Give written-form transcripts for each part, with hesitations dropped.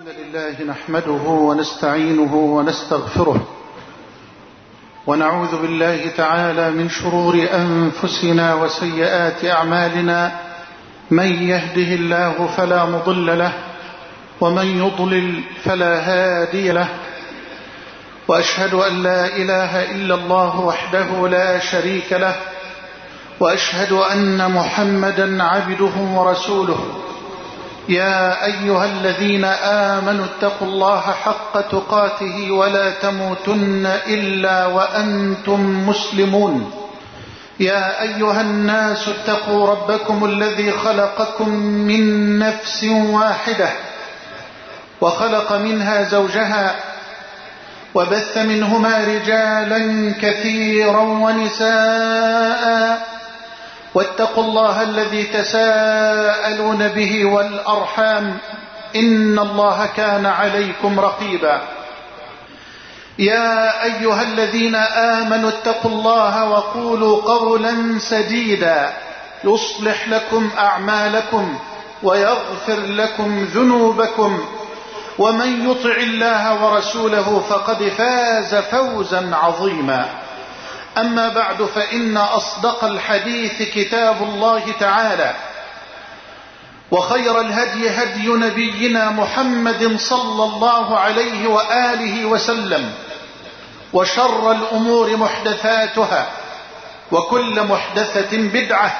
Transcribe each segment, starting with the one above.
الحمد لله نحمده ونستعينه ونستغفره ونعوذ بالله تعالى من شرور أنفسنا وسيئات أعمالنا. من يهده الله فلا مضل له ومن يضلل فلا هادي له، وأشهد أن لا إله إلا الله وحده لا شريك له، وأشهد أن محمدا عبده ورسوله. يا أيها الذين آمنوا اتقوا الله حق تقاته ولا تموتن إلا وأنتم مسلمون. يا أيها الناس اتقوا ربكم الذي خلقكم من نفس واحدة وخلق منها زوجها وبث منهما رجالا كثيرا ونساء، واتقوا الله الذي تساءلون به والأرحام إن الله كان عليكم رقيبا. يا أيها الذين آمنوا اتقوا الله وقولوا قولا سديدا يصلح لكم أعمالكم ويغفر لكم ذنوبكم، ومن يطع الله ورسوله فقد فاز فوزا عظيما. أما بعد، فإن أصدق الحديث كتاب الله تعالى، وخير الهدي هدي نبينا محمد صلى الله عليه وآله وسلم، وشر الأمور محدثاتها، وكل محدثة بدعة،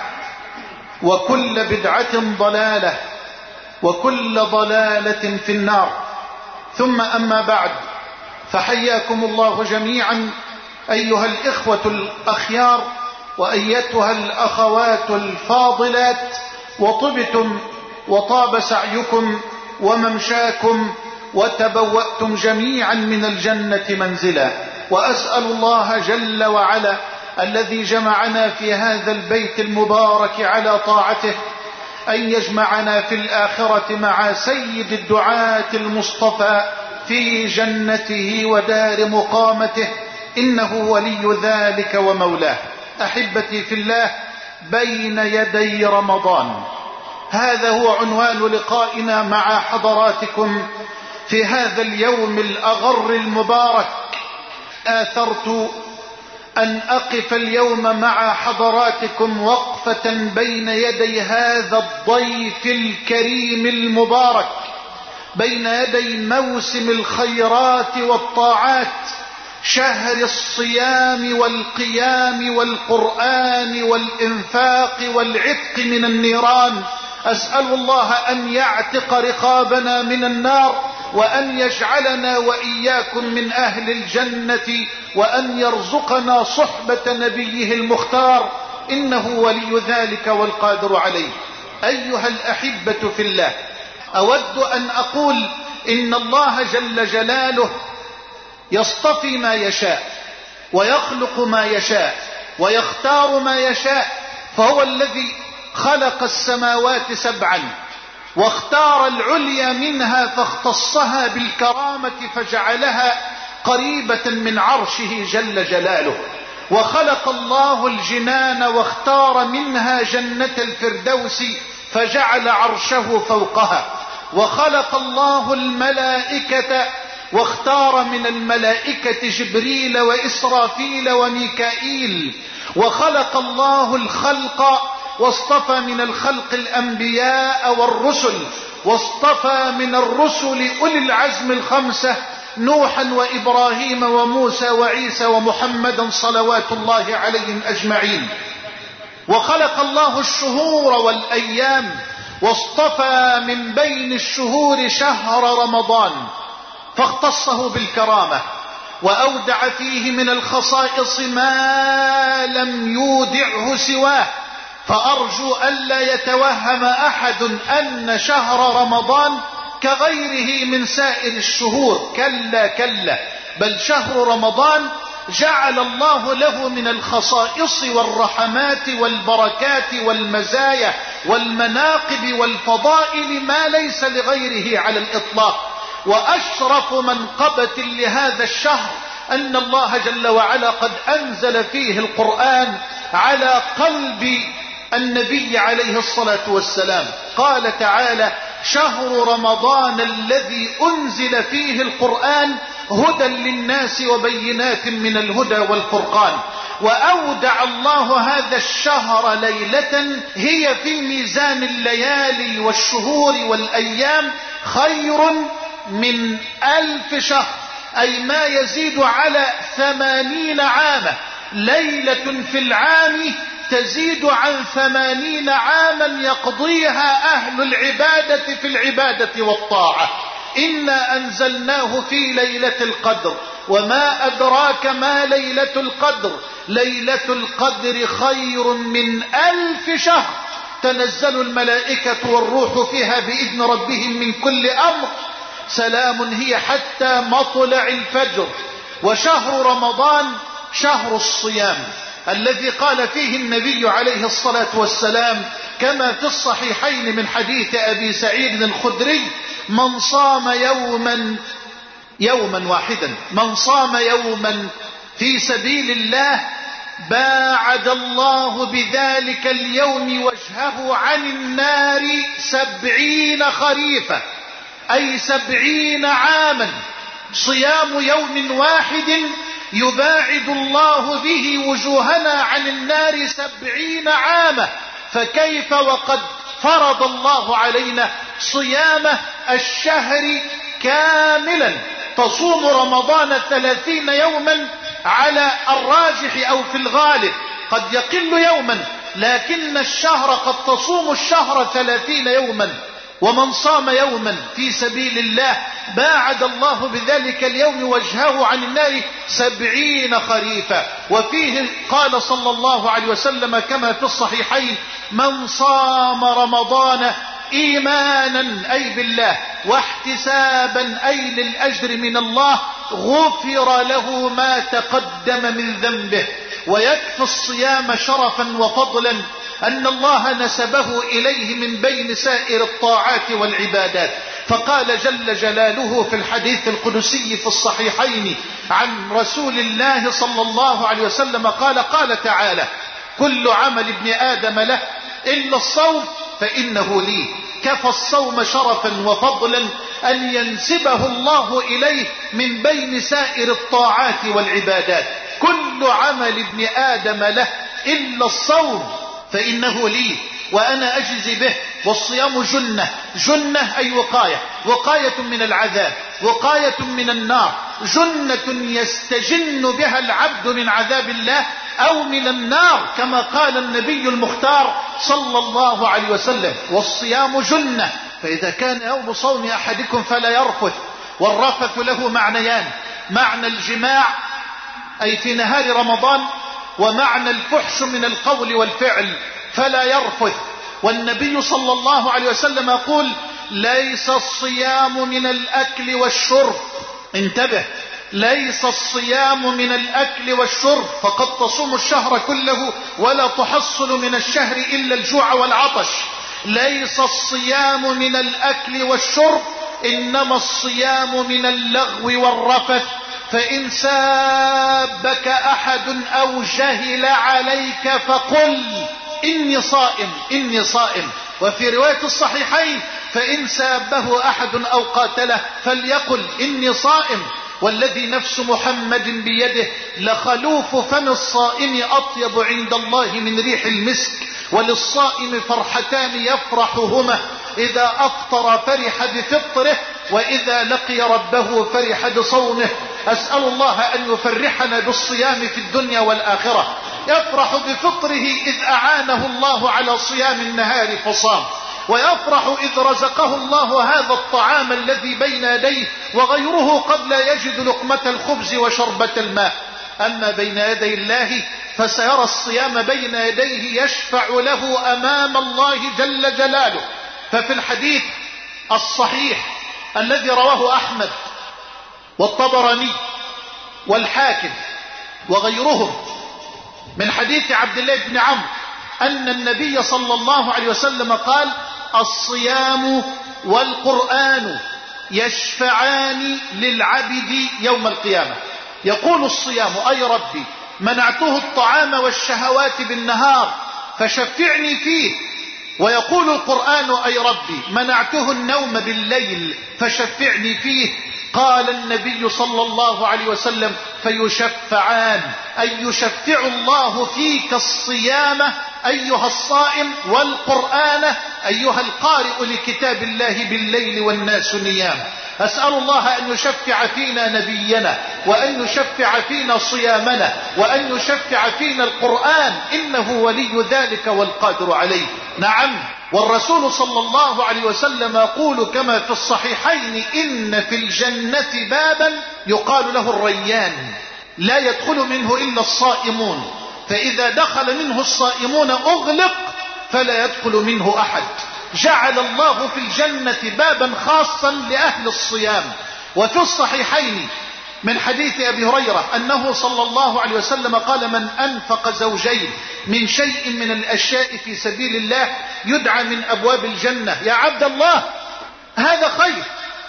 وكل بدعة ضلالة، وكل ضلالة في النار. ثم أما بعد، فحياكم الله جميعا أيها الإخوة الأخيار وأيتها الأخوات الفاضلات، وطبتم وطاب سعيكم وممشاكم وتبوأتم جميعا من الجنة منزلا. وأسأل الله جل وعلا الذي جمعنا في هذا البيت المبارك على طاعته أن يجمعنا في الآخرة مع سيد الدعاة المصطفى في جنته ودار مقامته، إنه ولي ذلك ومولاه. أحبتي في الله، بين يدي رمضان، هذا هو عنوان لقائنا مع حضراتكم في هذا اليوم الأغر المبارك. آثرت أن أقف اليوم مع حضراتكم وقفة بين يدي هذا الضيف الكريم المبارك، بين يدي موسم الخيرات والطاعات، شهر الصيام والقيام والقرآن والإنفاق والعتق من النيران. أسأل الله أن يعتق رقابنا من النار، وأن يجعلنا وإياكم من أهل الجنة، وأن يرزقنا صحبة نبيه المختار، إنه ولي ذلك والقادر عليه. أيها الأحبة في الله، أود أن أقول إن الله جل جلاله يصطفي ما يشاء ويخلق ما يشاء ويختار ما يشاء، فهو الذي خلق السماوات سبعا واختار العليا منها فاختصها بالكرامة فجعلها قريبة من عرشه جل جلاله، وخلق الله الجنان واختار منها جنة الفردوس فجعل عرشه فوقها، وخلق الله الملائكة واختار من الملائكة جبريل وإسرافيل وميكائيل، وخلق الله الخلق واصطفى من الخلق الأنبياء والرسل، واصطفى من الرسل أولي العزم الخمسة، نوحا وإبراهيم وموسى وعيسى ومحمدا صلوات الله عليهم أجمعين. وخلق الله الشهور والأيام، واصطفى من بين الشهور شهر رمضان فاختصه بالكرامة، وأودع فيه من الخصائص ما لم يودعه سواه. فأرجو ألا يتوهم أحد أن شهر رمضان كغيره من سائر الشهور، كلا كلا، بل شهر رمضان جعل الله له من الخصائص والرحمات والبركات والمزايا والمناقب والفضائل ما ليس لغيره على الإطلاق. وأشرف منقبة لهذا الشهر أن الله جل وعلا قد أنزل فيه القرآن على قلب النبي عليه الصلاة والسلام. قال تعالى: شهر رمضان الذي أنزل فيه القرآن هدى للناس وبينات من الهدى والفرقان. وأودع الله هذا الشهر ليلة هي في ميزان الليالي والشهور والأيام خير من 1000 شهر، أي ما يزيد على 80 عاما. ليلة في العام تزيد عن 80 عاما يقضيها أهل العبادة في العبادة والطاعة. إنا أنزلناه في ليلة القدر، وما أدراك ما ليلة القدر. ليلة القدر خير من 1000 شهر، تنزل الملائكة والروح فيها بإذن ربهم من كل أمر، سلام هي حتى مطلع الفجر. وشهر رمضان شهر الصيام الذي قال فيه النبي عليه الصلاة والسلام كما في الصحيحين من حديث أبي سعيد الخدري: من صام يوما واحدا، من صام يوما في سبيل الله باعد الله بذلك اليوم وجهه عن النار 70 خريفا، أي 70 عاما. صيام يوم واحد يباعد الله به وجوهنا عن النار 70 عاما، فكيف وقد فرض الله علينا صيام الشهر كاملا. تصوم رمضان 30 يوما على الراجح أو في الغالب، قد يقل يوما، لكن الشهر قد تصوم الشهر 30 يوما. ومن صام يوما في سبيل الله باعد الله بذلك اليوم وجهه عن النار 70 خريفا. وفيه قال صلى الله عليه وسلم كما في الصحيحين: من صام رمضان إيمانا أي بالله واحتسابا أي للأجر من الله غفر له ما تقدم من ذنبه. ويكفي الصيام شرفا وفضلا أن الله نسبه إليه من بين سائر الطاعات والعبادات، فقال جل جلاله في الحديث القدسي في الصحيحين عن رسول الله صلى الله عليه وسلم قال تعالى: كل عمل ابن آدم له إلا الصوم فإنه لي. كفى الصوم شرفا وفضلا أن ينسبه الله إليه من بين سائر الطاعات والعبادات. كل عمل ابن آدم له إلا الصوم فإنه لي وأنا أجزي به. والصيام جنة أي وقاية من العذاب، وقاية من النار، جنة يستجن بها العبد من عذاب الله أو من النار كما قال النبي المختار صلى الله عليه وسلم: والصيام جنة. فإذا كان يوم صوم أحدكم فلا يرفث. والرفث له معنيان: معنى الجماع أي في نهار رمضان، ومعنى الفحش من القول والفعل فلا يرفث. والنبي صلى الله عليه وسلم يقول: ليس الصيام من الأكل والشرب. انتبه، ليس الصيام من الأكل والشرب، فقد تصوم الشهر كله ولا تحصل من الشهر إلا الجوع والعطش. ليس الصيام من الأكل والشرب، إنما الصيام من اللغو والرفث. فإن سابك أحد أو جهل عليك فقل إني صائم إني صائم. وفي رواية الصحيحين: فإن سابه أحد أو قاتله فليقل إني صائم. والذي نفس محمد بيده لخلوف فم الصائم أطيب عند الله من ريح المسك. وللصائم فرحتان يفرحهما: إذا أفطر فرح بفطره، وإذا لقي ربه فرح بصومه. أسأل الله أن يفرحنا بالصيام في الدنيا والآخرة. يفرح بفطره إذ أعانه الله على صيام النهار فصام، ويفرح إذ رزقه الله هذا الطعام الذي بين يديه وغيره قد لا يجد لقمة الخبز وشربة الماء. أما بين يدي الله فسيرى الصيام بين يديه يشفع له أمام الله جل جلاله. ففي الحديث الصحيح الذي رواه أحمد والطبراني والحاكم وغيرهم من حديث عبد الله بن عمرو أن النبي صلى الله عليه وسلم قال: الصيام والقرآن يشفعان للعبد يوم القيامة. يقول الصيام: أي ربي منعته الطعام والشهوات بالنهار فشفعني فيه. ويقول القرآن: أي ربي منعته النوم بالليل فشفعني فيه. قال النبي صلى الله عليه وسلم: فيشفعان، أي يشفع الله فيك الصيام أيها الصائم، والقرآن أيها القارئ لكتاب الله بالليل والناس نيام. أسأل الله أن يشفع فينا نبينا، وأن يشفع فينا صيامنا، وأن يشفع فينا القرآن، إنه ولي ذلك والقادر عليه. نعم، والرسول صلى الله عليه وسلم يقول كما في الصحيحين: إن في الجنة بابا يقال له الريان، لا يدخل منه إلا الصائمون، فإذا دخل منه الصائمون أغلق فلا يدخل منه أحد. جعل الله في الجنة بابا خاصا لأهل الصيام. وفي الصحيحين من حديث أبي هريرة أنه صلى الله عليه وسلم قال: من أنفق زوجين من شيء من الأشياء في سبيل الله يدعى من أبواب الجنة. يا عبد الله هذا خير،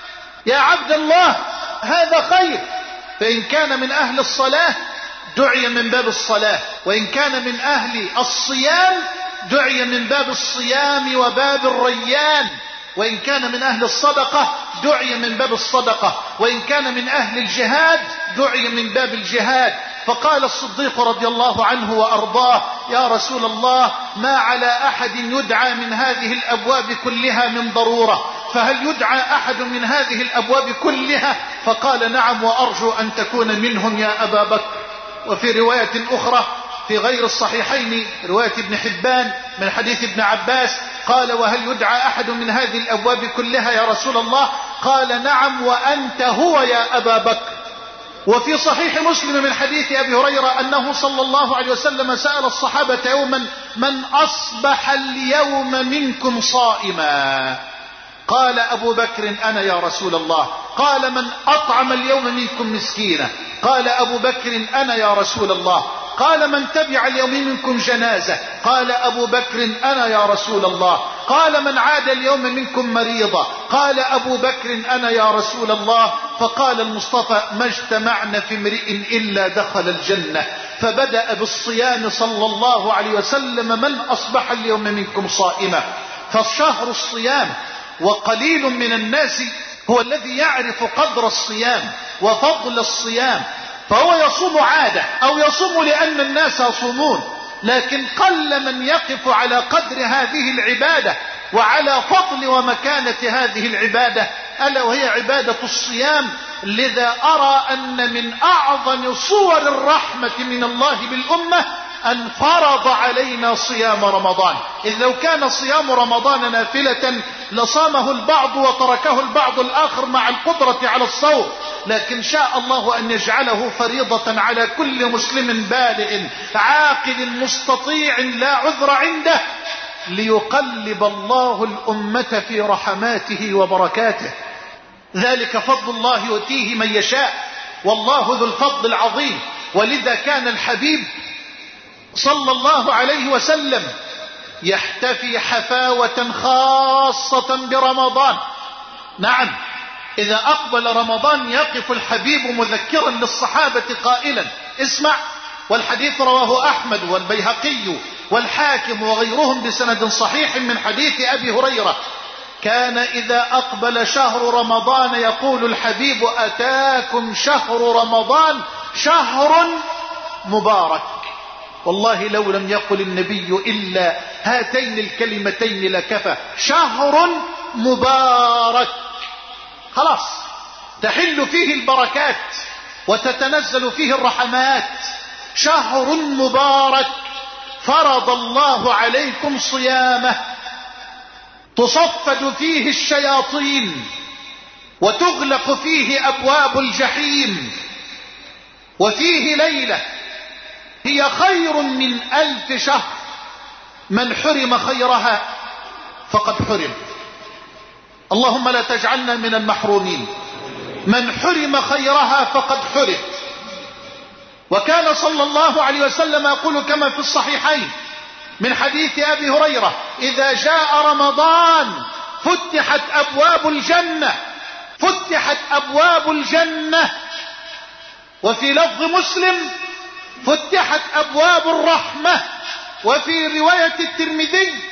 يا عبد الله هذا خير. فإن كان من أهل الصلاة دعي من باب الصلاة، وإن كان من أهل الصيام دعي من باب الصيام وباب الريان، وإن كان من أهل الصدقة دعي من باب الصدقة، وإن كان من أهل الجهاد دعي من باب الجهاد. فقال الصديق رضي الله عنه وأرضاه: يا رسول الله، ما على أحد يدعى من هذه الأبواب كلها من ضرورة، فهل يدعى أحد من هذه الأبواب كلها؟ فقال: نعم، وأرجو أن تكون منهم يا أبا بكر. وفي رواية أخرى في غير الصحيحين، رواية ابن حبان من حديث ابن عباس، قال: وهل يدعى أحد من هذه الأبواب كلها يا رسول الله؟ قال: نعم، وأنت هو يا أبا بكر. وفي صحيح مسلم من حديث أبي هريرة أنه صلى الله عليه وسلم سأل الصحابة يوما: من أصبح اليوم منكم صائما؟ قال أبو بكر: أنا يا رسول الله. قال: من أطعم اليوم منكم مسكينا؟ قال أبو بكر: أنا يا رسول الله. قال: من تبع اليوم منكم جنازة؟ قال أبو بكر: أنا يا رسول الله. قال: من عاد اليوم منكم مريضة؟ قال أبو بكر: أنا يا رسول الله. فقال المصطفى: ما اجتمعنا في امرئ إلا دخل الجنة. فبدأ بالصيام صلى الله عليه وسلم: من أصبح اليوم منكم صائما. فالشهر الصيام، وقليل من الناس هو الذي يعرف قدر الصيام وفضل الصيام، فهو يصوم عادة أو يصوم لأن الناس يصومون، لكن قل من يقف على قدر هذه العبادة وعلى فضل ومكانة هذه العبادة، ألا وهي عبادة الصيام. لذا أرى أن من أعظم صور الرحمة من الله بالأمة أن فرض علينا صيام رمضان. إذ لو كان صيام رمضان نافلة لصامه البعض وتركه البعض الآخر مع القدرة على الصوم، لكن شاء الله أن يجعله فريضة على كل مسلم بالغ عاقل مستطيع لا عذر عنده، ليقلب الله الأمة في رحماته وبركاته. ذلك فضل الله يؤتيه من يشاء، والله ذو الفضل العظيم. ولذا كان الحبيب صلى الله عليه وسلم يحتفي حفاوة خاصة برمضان. نعم، إذا أقبل رمضان يقف الحبيب مذكرا للصحابة قائلا: اسمع. والحديث رواه أحمد والبيهقي والحاكم وغيرهم بسند صحيح من حديث أبي هريرة: كان إذا أقبل شهر رمضان يقول الحبيب: أتاكم شهر رمضان شهر مبارك. والله لو لم يقل النبي إلا هاتين الكلمتين لكفى: شهر مبارك. خلاص تحل فيه البركات وتتنزل فيه الرحمات. شهر مبارك فرض الله عليكم صيامه، تصفد فيه الشياطين وتغلق فيه أبواب الجحيم، وفيه ليلة هي خير من 1000 شهر. من حرم خيرها فقد حرم. اللهم لا تجعلنا من المحرومين. من حرم خيرها فقد حرم. وكان صلى الله عليه وسلم يقول كما في الصحيحين من حديث أبي هريرة: إذا جاء رمضان فتحت أبواب الجنة، فتحت أبواب الجنة. وفي لفظ مسلم: فتحت أبواب الرحمة. وفي رواية الترمذي: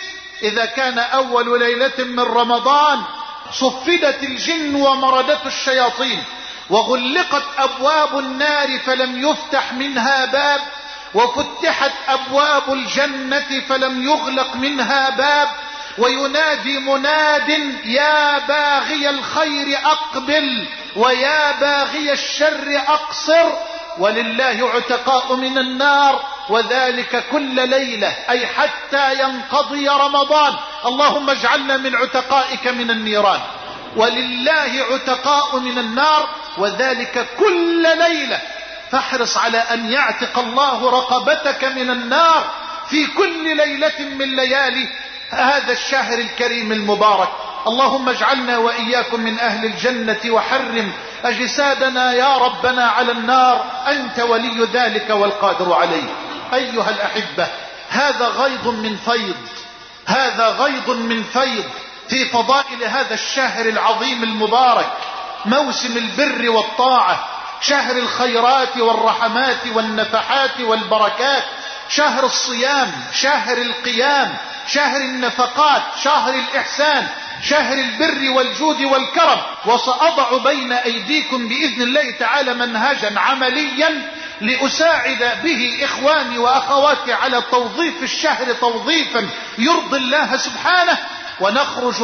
إذا كان أول ليلة من رمضان صفدت الجن ومردت الشياطين وغلقت أبواب النار فلم يفتح منها باب، وفتحت أبواب الجنة فلم يغلق منها باب، وينادي مناد يا باغي الخير أقبل ويا باغي الشر أقصر، ولله عتقاء من النار، وذلك كل ليلة، أي حتى ينقضي رمضان. اللهم اجعلنا من عتقائك من النيران. ولله عتقاء من النار، وذلك كل ليلة. فاحرص على أن يعتق الله رقبتك من النار في كل ليلة من ليالي هذا الشهر الكريم المبارك. اللهم اجعلنا وإياكم من أهل الجنة، وحرم أجسادنا يا ربنا على النار، أنت ولي ذلك والقادر عليه. أيها الأحبة، هذا غيض من فيض، هذا غيض من فيض في فضائل هذا الشهر العظيم المبارك، موسم البر والطاعة، شهر الخيرات والرحمات والنفحات والبركات، شهر الصيام، شهر القيام، شهر النفقات، شهر الإحسان، شهر البر والجود والكرم. وسأضع بين أيديكم بإذن الله تعالى منهجا عمليا لأساعد به إخواني وأخواتي على توظيف الشهر توظيفا يرضي الله سبحانه، ونخرج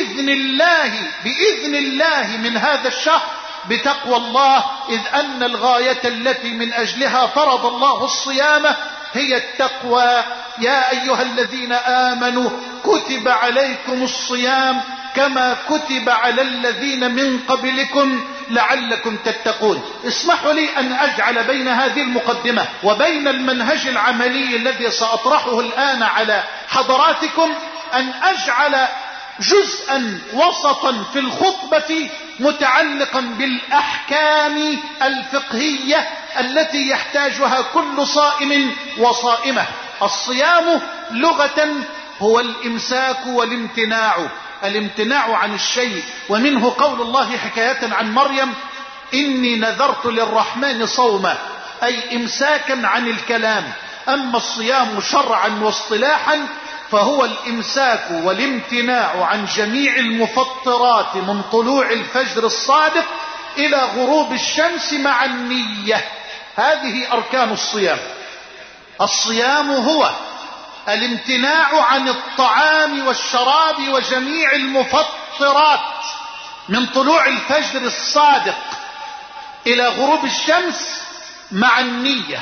بإذن الله من هذا الشهر بتقوى الله، إذ أن الغاية التي من أجلها فرض الله الصيام هي التقوى. يا أيها الذين آمنوا كتب عليكم الصيام كما كتب على الذين من قبلكم لعلكم تتقون. اسمحوا لي أن أجعل بين هذه المقدمة وبين المنهج العملي الذي سأطرحه الآن على حضراتكم أن أجعل جزءا وسطا في الخطبة متعلقا بالأحكام الفقهية التي يحتاجها كل صائم وصائمة. الصيام لغة هو الإمساك والامتناع، الامتناع عن الشيء، ومنه قول الله حكاية عن مريم إني نذرت للرحمن صوما، أي إمساكا عن الكلام. أما الصيام شرعا واصطلاحا فهو الإمساك والامتناع عن جميع المفطرات من طلوع الفجر الصادق إلى غروب الشمس مع النية. هذه أركان الصيام. الصيام هو الامتناع عن الطعام والشراب وجميع المفطرات من طلوع الفجر الصادق إلى غروب الشمس مع النية،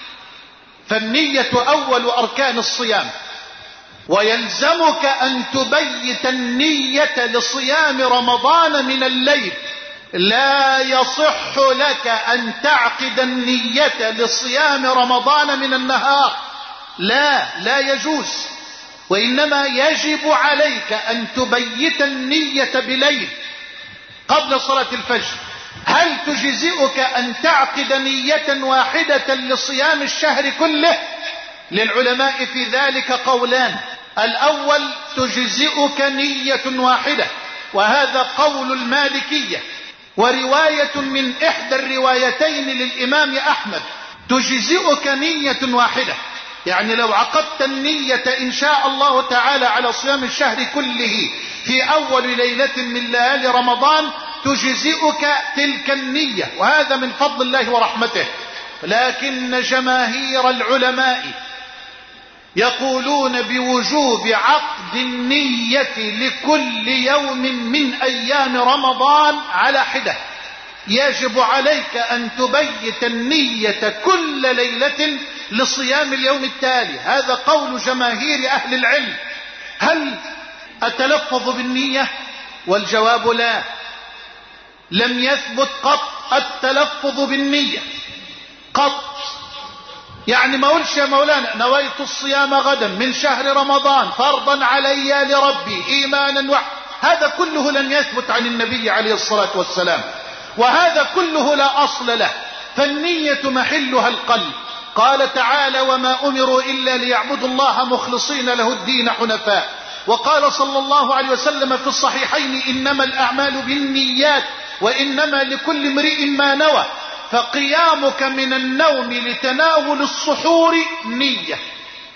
فالنية أول أركان الصيام. ويلزمك أن تبيت النية لصيام رمضان من الليل، لا يصح لك أن تعقد النية لصيام رمضان من النهار، لا يجوز، وإنما يجب عليك أن تبيت النية بليل قبل صلاة الفجر. هل تجزئك أن تعقد نية واحدة لصيام الشهر كله؟ للعلماء في ذلك قولان. الأول تجزئك نية واحدة، وهذا قول المالكية ورواية من إحدى الروايتين للإمام أحمد، تجزئك نية واحدة، يعني لو عقدت النية إن شاء الله تعالى على صيام الشهر كله في أول ليلة من ليالي رمضان تجزئك تلك النية، وهذا من فضل الله ورحمته. لكن جماهير العلماء يقولون بوجوب عقد النية لكل يوم من أيام رمضان على حدة. يجب عليك أن تبيت النية كل ليلة لصيام اليوم التالي. هذا قول جماهير أهل العلم. هل أتلفظ بالنية؟ والجواب لا، لم يثبت قط التلفظ بالنية قط. يعني ما قلش يا مولانا نويت الصيام غدا من شهر رمضان فرضا علي لربي إيمانا هذا كله لم يثبت عن النبي عليه الصلاة والسلام، وهذا كله لا أصل له. فالنية محلها القلب. قال تعالى وما أمروا إلا ليعبدوا الله مخلصين له الدين حنفاء. وقال صلى الله عليه وسلم في الصحيحين إنما الأعمال بالنيات وإنما لكل امرئ ما نوى. فقيامك من النوم لتناول السحور نية،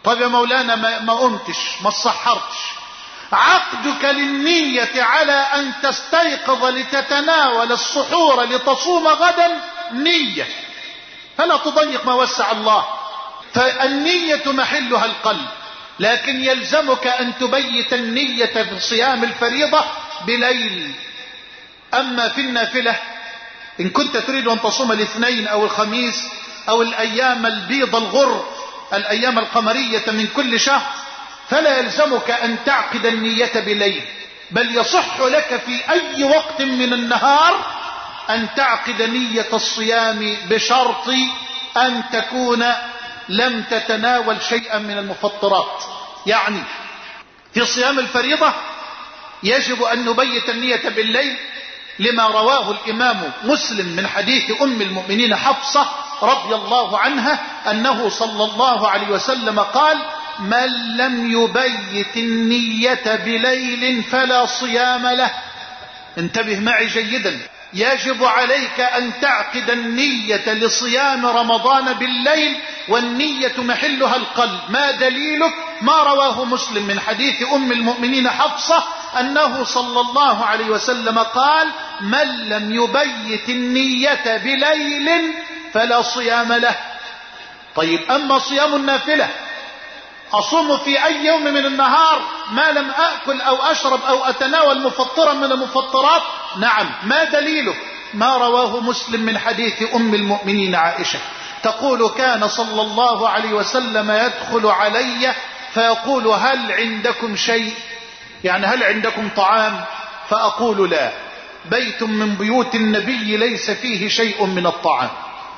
طيب يا مولانا ما قمتش، ما تصحرتش. عقدك للنية على أن تستيقظ لتتناول السحور لتصوم غدا نية، فلا تضيق ما وسع الله. فالنية محلها القلب، لكن يلزمك أن تبيت النية في صيام الفريضة بليل. أما في النافلة إن كنت تريد أن تصوم الاثنين أو الخميس أو الأيام البيض الغر، الأيام القمرية من كل شهر، فلا يلزمك أن تعقد النية بليل، بل يصح لك في أي وقت من النهار أن تعقد نية الصيام بشرط أن تكون لم تتناول شيئا من المفطرات. يعني في صيام الفريضة يجب أن نبيت النية بالليل، لما رواه الإمام مسلم من حديث أم المؤمنين حفصة رضي الله عنها أنه صلى الله عليه وسلم قال: من لم يبيت النية بليل فلا صيام له. انتبه معي جيدا، يجب عليك أن تعقد النية لصيام رمضان بالليل، والنية محلها القلب. ما دليلك؟ ما رواه مسلم من حديث أم المؤمنين حفصة أنه صلى الله عليه وسلم قال: من لم يبيت النية بليل فلا صيام له. طيب أما صيام النافلة، أصوم في أي يوم من النهار ما لم أكل أو أشرب أو أتناول مفطرا من المفطرات؟ نعم. ما دليله؟ ما رواه مسلم من حديث أم المؤمنين عائشة تقول: كان صلى الله عليه وسلم يدخل علي فيقول: هل عندكم شيء؟ يعني هل عندكم طعام؟ فأقول: لا. بيت من بيوت النبي ليس فيه شيء من الطعام.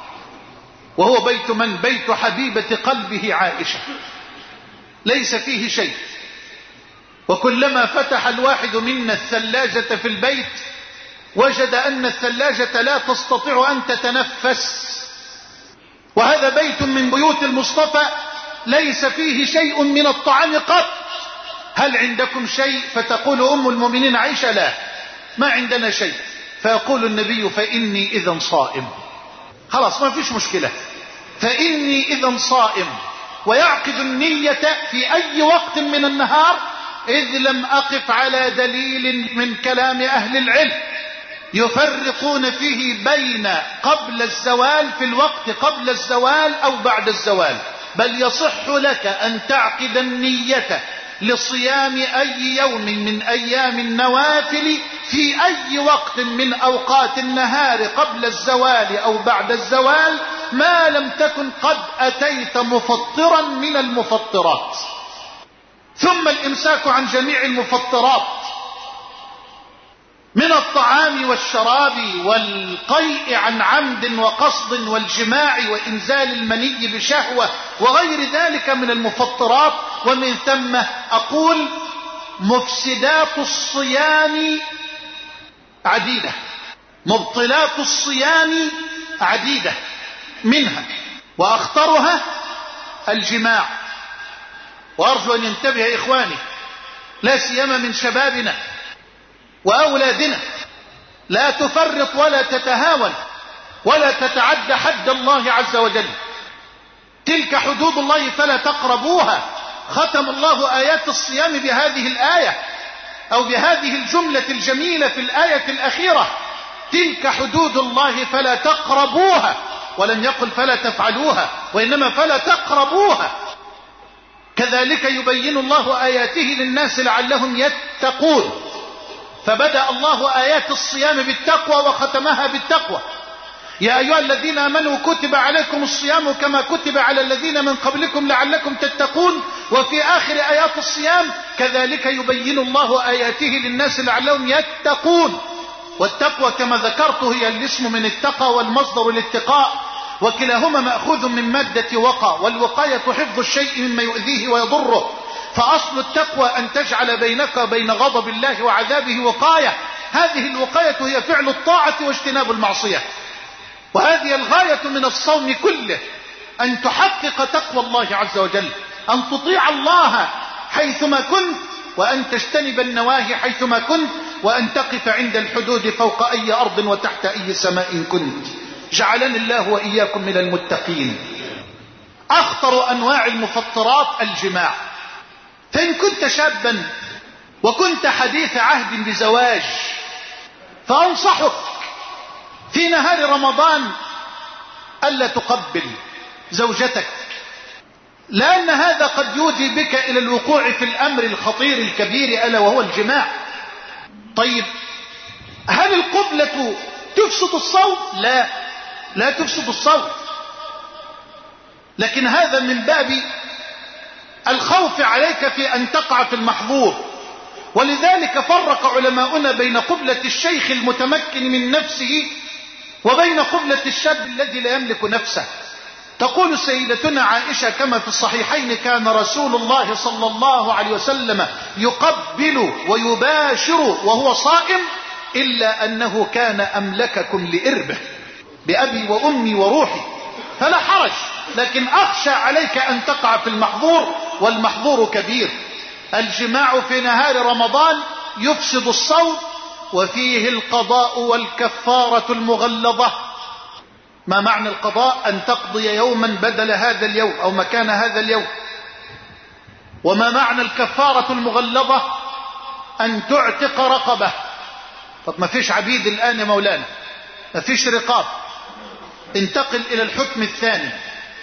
وهو بيت من؟ بيت حبيبة قلبه عائشة، ليس فيه شيء. وكلما فتح الواحد منا الثلاجة في البيت وجد أن الثلاجة لا تستطيع أن تتنفس. وهذا بيت من بيوت المصطفى ليس فيه شيء من الطعام قط. هل عندكم شيء؟ فتقول أم المؤمنين عائشة: لا، ما عندنا شيء. فيقول النبي: فإني إذا صائم. خلاص، ما فيش مشكلة، فإني إذا صائم. ويعقد النية في أي وقت من النهار، إذ لم أقف على دليل من كلام أهل العلم يفرقون فيه بين قبل الزوال، في الوقت قبل الزوال أو بعد الزوال. بل يصح لك أن تعقد النية لصيام أي يوم من أيام النوافل في أي وقت من أوقات النهار قبل الزوال أو بعد الزوال، ما لم تكن قد أتيت مفطرا من المفطرات. ثم الإمساك عن جميع المفطرات من الطعام والشراب والقيء عن عمد وقصد والجماع وإنزال المني بشهوة وغير ذلك من المفطرات. ومن ثم أقول: مفسدات الصيام عديدة، مبطلات الصيام عديدة، منها وأخطرها الجماع. وأرجو أن ينتبه إخواني، لا سيما من شبابنا وأولادنا، لا تفرط ولا تتهاون ولا تتعدى حد الله عز وجل. تلك حدود الله فلا تقربوها. ختم الله آيات الصيام بهذه الآية أو بهذه الجملة الجميلة في الآية الأخيرة: تلك حدود الله فلا تقربوها. ولم يقل فلا تفعلوها، وإنما فلا تقربوها. كذلك يبين الله آياته للناس لعلهم يتقون. فبدأ الله آيات الصيام بالتقوى وختمها بالتقوى: يا أيها الذين آمنوا كتب عليكم الصيام كما كتب على الذين من قبلكم لعلكم تتقون. وفي آخر آيات الصيام كذلك يبين الله آياته للناس لعلهم يتقون. والتقوى كما ذكرت هي الاسم من التقى والمصدر الاتقاء، وكلاهما مأخوذ من مادة وقى، والوقاية حفظ الشيء مما يؤذيه ويضره. فأصل التقوى أن تجعل بينك وبين غضب الله وعذابه وقاية. هذه الوقاية هي فعل الطاعة واجتناب المعصية. وهذه الغاية من الصوم كله، أن تحقق تقوى الله عز وجل، أن تطيع الله حيثما كنت، وأن تجتنب النواهي حيثما كنت، وأن تقف عند الحدود فوق أي أرض وتحت أي سماء كنت. جعلني الله وإياكم من المتقين. أخطر أنواع المفطرات الجماع. فإن كنت شابا وكنت حديث عهد بزواج فأنصحك في نهار رمضان ألا تقبل زوجتك، لأن هذا قد يودي بك إلى الوقوع في الأمر الخطير الكبير ألا وهو الجماع. طيب هل القبلة تفسد الصوم؟ لا تفسد الصوم، لكن هذا من باب الخوف عليك في أن تقع في المحظور. ولذلك فرق علماؤنا بين قبلة الشيخ المتمكن من نفسه وبين قبلة الشاب الذي لا يملك نفسه. تقول سيدتنا عائشة كما في الصحيحين: كان رسول الله صلى الله عليه وسلم يقبل ويباشر وهو صائم إلا أنه كان أملككم لإربه بأبي وأمي وروحي. فلا حرج، لكن أخشى عليك أن تقع في المحظور، والمحظور كبير. الجماع في نهار رمضان يفسد الصوم، وفيه القضاء والكفارة المغلظة. ما معنى القضاء؟ أن تقضي يوما بدل هذا اليوم أو مكان هذا اليوم. وما معنى الكفارة المغلظة؟ أن تعتق رقبة. طب ما فيش عبيد الآن يا مولانا، ما فيش رقاب. انتقل إلى الحكم الثاني: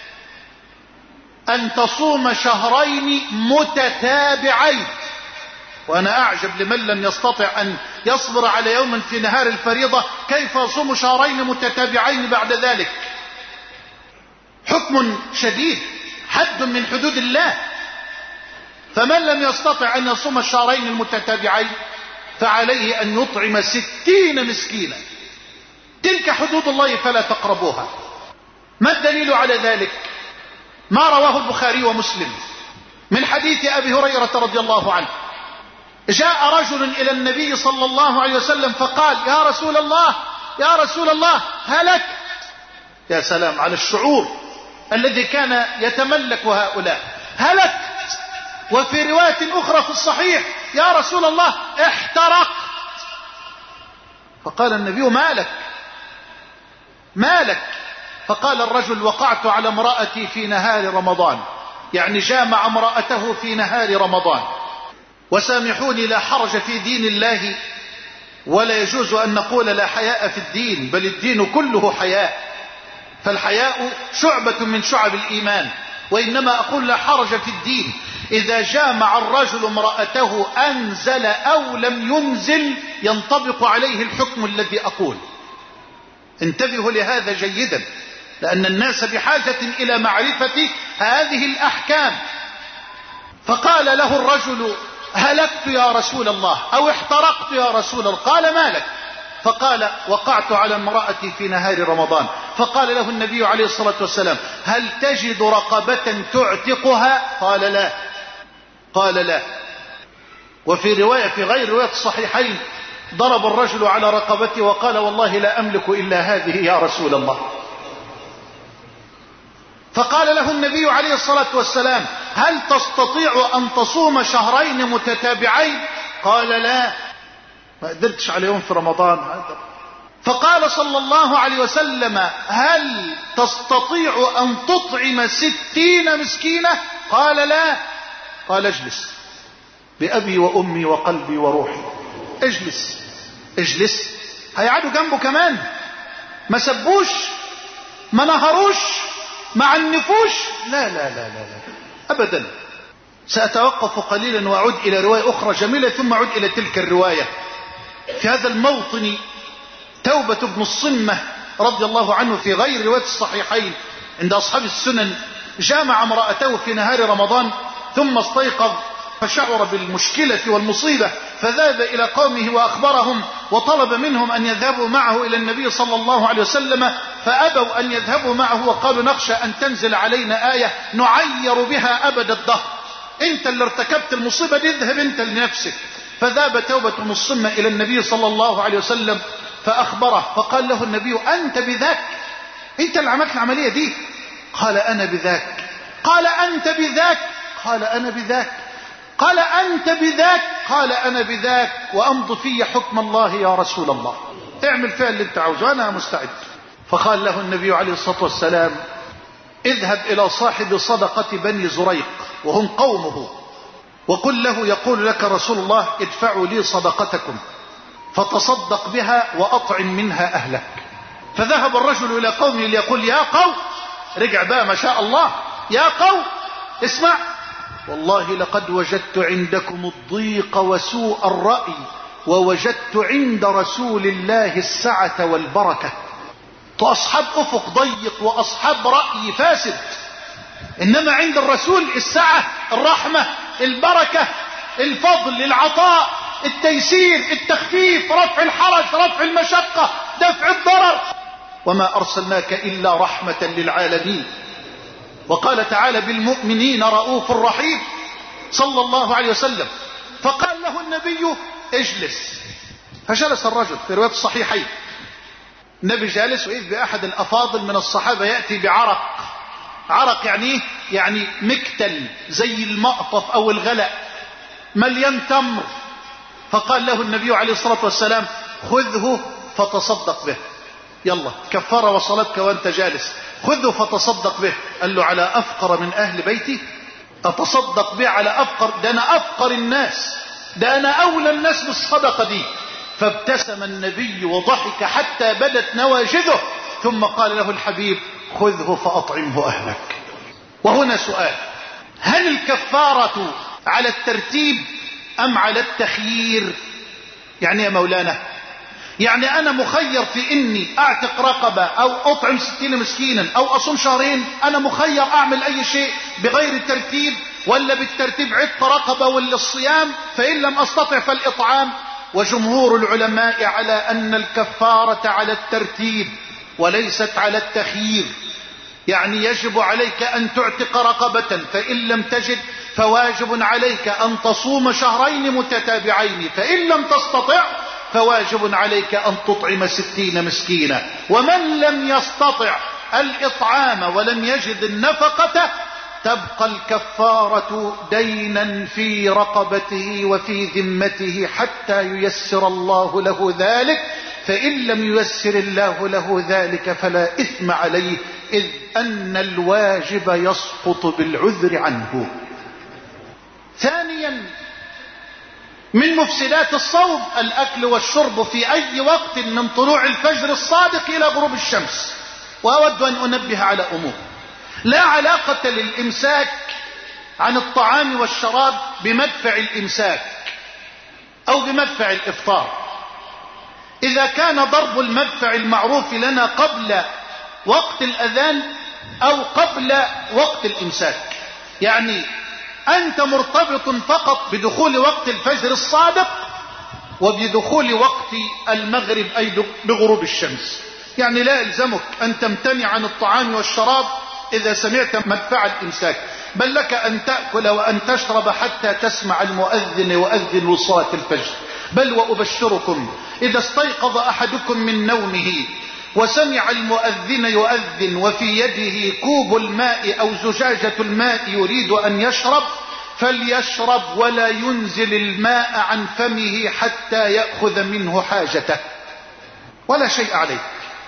أن تصوم شهرين متتابعين. وأنا أعجب لمن لم يستطع أن يصبر على يوم في نهار الفريضة، كيف يصوم شهرين متتابعين بعد ذلك؟ حكم شديد، حد من حدود الله. فمن لم يستطع أن يصوم الشهرين المتتابعين فعليه أن يطعم 60 مسكينا. تلك حدود الله فلا تقربوها. ما الدليل على ذلك؟ ما رواه البخاري ومسلم من حديث أبي هريرة رضي الله عنه: جاء رجل إلى النبي صلى الله عليه وسلم فقال: يا رسول الله يا رسول الله هلكت. يا سلام على الشعور الذي كان يتملك هؤلاء. هلكت. وفي رواية أخرى في الصحيح: يا رسول الله احترقت. فقال النبي: مالك؟ فقال الرجل: وقعت على امرأتي في نهار رمضان، يعني جامع امرأته في نهار رمضان. وسامحوني، لا حرج في دين الله، ولا يجوز أن نقول لا حياء في الدين، بل الدين كله حياء، فالحياء شعبة من شعب الإيمان. وإنما أقول لا حرج في الدين إذا جامع الرجل امرأته أنزل أو لم ينزل ينطبق عليه الحكم الذي أقول. انتبهوا لهذا جيدا، لأن الناس بحاجة إلى معرفة هذه الأحكام. فقال له الرجل: هلكت يا رسول الله، أو احترقت يا رسول الله. قال: مالك؟ فقال: وقعت على امرأتي في نهار رمضان. فقال له النبي عليه الصلاة والسلام: هل تجد رقبة تعتقها؟ قال لا. وفي رواية في غير رواية الصحيحين: ضرب الرجل على رقبته وقال: والله لا أملك إلا هذه يا رسول الله. فقال له النبي عليه الصلاة والسلام: هل تستطيع أن تصوم شهرين متتابعين؟ قال: لا، ما قدرتش على يوم في رمضان هذا. فقال صلى الله عليه وسلم: هل تستطيع أن تطعم 60 مسكينة؟ قال: لا. قال: اجلس بأبي وأمي وقلبي وروحي. اجلس. هيقعدوا جنبه كمان، ما سبوش، ما نهروش، ما عنفوش، لا أبدا. سأتوقف قليلا وأعود إلى رواية أخرى جميلة ثم أعود إلى تلك الرواية. في هذا الموطن توبة بن الصمة رضي الله عنه في غير رواية الصحيحين عند أصحاب السنن جامع امرأته في نهار رمضان ثم استيقظ فشعر بالمشكلة والمصيبة، فذهب إلى قومه وأخبرهم وطلب منهم أن يذهبوا معه إلى النبي صلى الله عليه وسلم، فأبوا أن يذهبوا معه وقالوا: نخشى أن تنزل علينا آية نعير بها أبد الدهر، أنت اللي ارتكبت المصيبة دي، اذهب أنت لنفسك. فذهب توبة بن الصمة إلى النبي صلى الله عليه وسلم فأخبره، فقال له النبي: أنت بذاك؟ أنت اللي عملت العملية دي؟ قال: أنا بذاك. قال: أنت بذاك؟ قال: أنا بذاك. قال: أنت بذاك؟ قال: أنا بذاك، وأمض في حكم الله يا رسول الله، اعمل فيها اللي انت عاوزه، أنا مستعد. فقال له النبي عليه الصلاة والسلام: اذهب إلى صاحب صدقة بني زريق وهم قومه وقل له يقول لك رسول الله ادفعوا لي صدقتكم فتصدق بها وأطعم منها أهلك. فذهب الرجل إلى قومه ليقول يا قوم، رجع بقى ما شاء الله، يا قوم اسمع، والله لقد وجدت عندكم الضيق وسوء الرأي ووجدت عند رسول الله السعة والبركة. أصحاب أفق ضيق وأصحاب رأي فاسد، إنما عند الرسول السعة، الرحمة، البركة، الفضل، العطاء، التيسير، التخفيف، رفع الحرج، رفع المشقة، دفع الضرر. وما أرسلناك إلا رحمة للعالمين. وقال تعالى بالمؤمنين رؤوف رحيم صلى الله عليه وسلم. فقال له النبي اجلس، فجلس الرجل في رواية الصحيحين. النبي جالس وإذ بأحد الأفاضل من الصحابة يأتي بعرق. عرق يعني مكتل زي المقطف أو الغلأ مليان تمر. فقال له النبي عليه الصلاة والسلام خذه فتصدق به، يلا كفارة وصلتك وانت جالس، خذه فتصدق به. قال له على أفقر من أهل بيتي أتصدق به؟ على أفقر؟ ده أنا أفقر الناس، ده أنا أولى الناس بالصدقة دي. فابتسم النبي وضحك حتى بدت نواجذه، ثم قال له الحبيب خذه فأطعمه أهلك. وهنا سؤال، هل الكفارة على الترتيب أم على التخيير؟ يعني يا مولانا، يعني أنا مخير في إني أعتق رقبة أو أطعم 60 مسكينا أو أصوم شهرين؟ أنا مخير أعمل أي شيء بغير الترتيب، ولا بالترتيب عتق رقبة ولا الصيام، فإن لم أستطع فالإطعام؟ وجمهور العلماء على أن الكفارة على الترتيب وليست على التخيير. يعني يجب عليك أن تعتق رقبة، فإن لم تجد فواجب عليك أن تصوم شهرين متتابعين، فإن لم تستطع فواجب عليك أن تطعم 60 مسكينا. ومن لم يستطع الإطعام ولم يجد النفقة تبقى الكفارة دينا في رقبته وفي ذمته حتى ييسر الله له ذلك، فإن لم ييسر الله له ذلك فلا إثم عليه، إذ أن الواجب يسقط بالعذر عنه. ثانيا من مفسدات الصوم الأكل والشرب في أي وقت من طلوع الفجر الصادق إلى غروب الشمس. وأود أن أنبه على أمور. لا علاقة للإمساك عن الطعام والشراب بمدفع الإمساك أو بمدفع الإفطار. إذا كان ضرب المدفع المعروف لنا قبل وقت الأذان أو قبل وقت الإمساك، يعني أنت مرتبط فقط بدخول وقت الفجر الصادق وبدخول وقت المغرب أي بغروب الشمس. يعني لا يلزمك أن تمتنع عن الطعام والشراب إذا سمعت مدفع الإمساك، بل لك أن تأكل وأن تشرب حتى تسمع المؤذن يؤذن لصلاة الفجر. بل وأبشركم إذا استيقظ أحدكم من نومه وسمع المؤذن يؤذن وفي يده كوب الماء أو زجاجة الماء يريد أن يشرب، فليشرب ولا ينزل الماء عن فمه حتى يأخذ منه حاجته، ولا شيء عليه.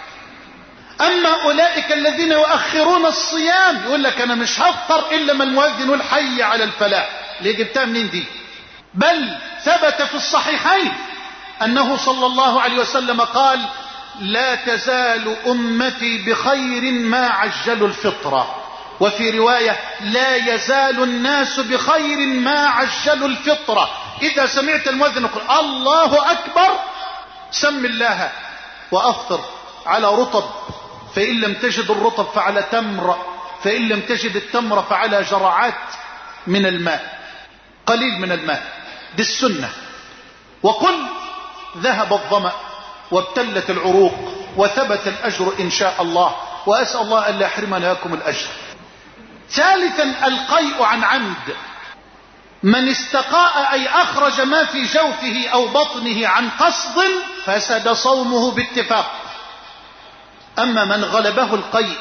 أما أولئك الذين يؤخرون الصيام، يقول لك أنا مش هفطر إلا ما المؤذن يقول حي على الفلاح. ليه جبتها منين دي؟ بل ثبت في الصحيحين أنه صلى الله عليه وسلم قال لا تزال أمتي بخير ما عجلوا الفطرة. وفي رواية لا يزال الناس بخير ما عجلوا الفطرة. إذا سمعت المؤذن يقول الله أكبر سم الله وأفطر على رطب، فإن لم تجد الرطب فعلى تمر، فإن لم تجد التمر فعلى جرعات من الماء، قليل من الماء، دي السنة. وقل ذهب الظمأ وابتلت العروق وثبت الأجر إن شاء الله، وأسأل الله أن لا يحرمنا لكم الأجر. ثالثا القيء عن عمد. من استقاء أي أخرج ما في جوفه أو بطنه عن قصد فسد صومه باتفاق. أما من غلبه القيء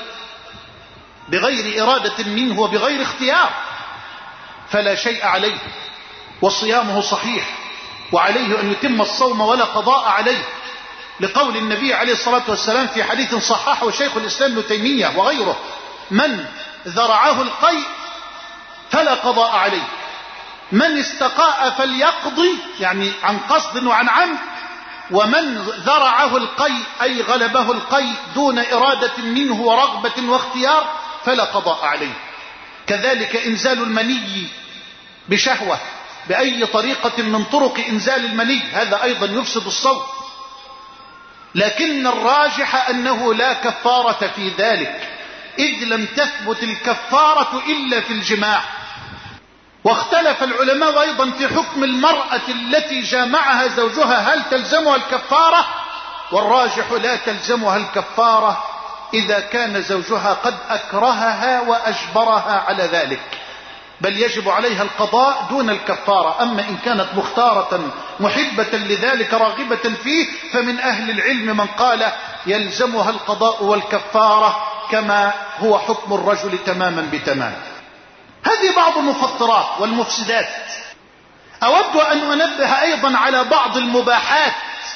بغير إرادة منه وبغير اختيار فلا شيء عليه وصيامه صحيح، وعليه أن يتم الصوم ولا قضاء عليه، لقول النبي عليه الصلاة والسلام في حديث صححه شيخ الإسلام ابن تيمية وغيره: من ذرعه القيء فلا قضاء عليه. من استقاء فليقضي، يعني عن قصد وعن عمد. ومن ذرعه القيء أي غلبه القيء دون إرادة منه ورغبة واختيار فلا قضاء عليه. كذلك إنزال المني بشهوة بأي طريقة من طرق إنزال المني، هذا أيضا يفسد الصوم، لكن الراجح أنه لا كفارة في ذلك، إذ لم تثبت الكفارة إلا في الجماع. واختلف العلماء أيضا في حكم المرأة التي جامعها زوجها، هل تلزمها الكفارة؟ والراجح لا تلزمها الكفارة إذا كان زوجها قد أكرهها وأجبرها على ذلك، بل يجب عليها القضاء دون الكفارة. أما إن كانت مختارة محبة لذلك راغبة فيه فمن أهل العلم من قال يلزمها القضاء والكفارة كما هو حكم الرجل تماما بتمام. هذه بعض المفطرات والمفسدات. أود أن أنبه أيضا على بعض المباحات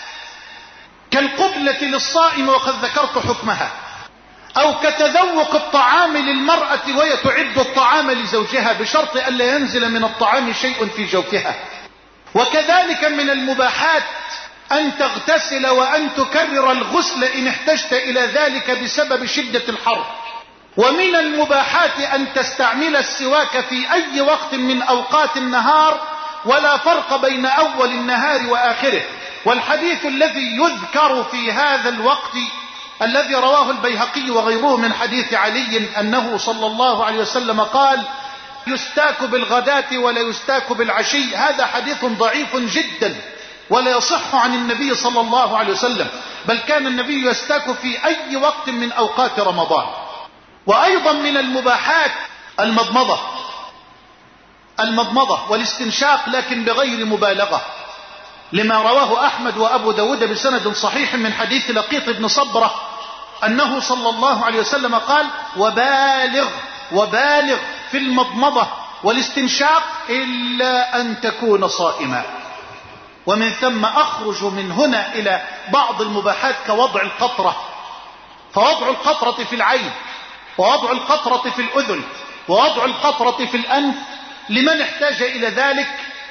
كالقبلة للصائم وقد ذكرت حكمها، أو كتذوق الطعام للمرأة وهي تعد الطعام لزوجها بشرط ألا ينزل من الطعام شيء في جوفها. وكذلك من المباحات أن تغتسل وأن تكرر الغسل إن احتجت إلى ذلك بسبب شدة الحر. ومن المباحات أن تستعمل السواك في أي وقت من أوقات النهار ولا فرق بين أول النهار وآخره. والحديث الذي يذكر في هذا الوقت الذي رواه البيهقي وغيره من حديث علي أنه صلى الله عليه وسلم قال يستاك بالغداة ولا يستاك بالعشي، هذا حديث ضعيف جدا ولا يصح عن النبي صلى الله عليه وسلم، بل كان النبي يستاك في أي وقت من أوقات رمضان. وأيضا من المباحات المضمضة والاستنشاق لكن بغير مبالغة، لما رواه أحمد وأبو داود بسند صحيح من حديث لقيط بن صبرة أنه صلى الله عليه وسلم قال وبالغ في المضمضة والاستنشاق إلا أن تكون صائما. ومن ثم أخرج من هنا إلى بعض المباحات كوضع القطرة، فوضع القطرة في العين ووضع القطرة في الأذن ووضع القطرة في الأنف لمن احتاج إلى ذلك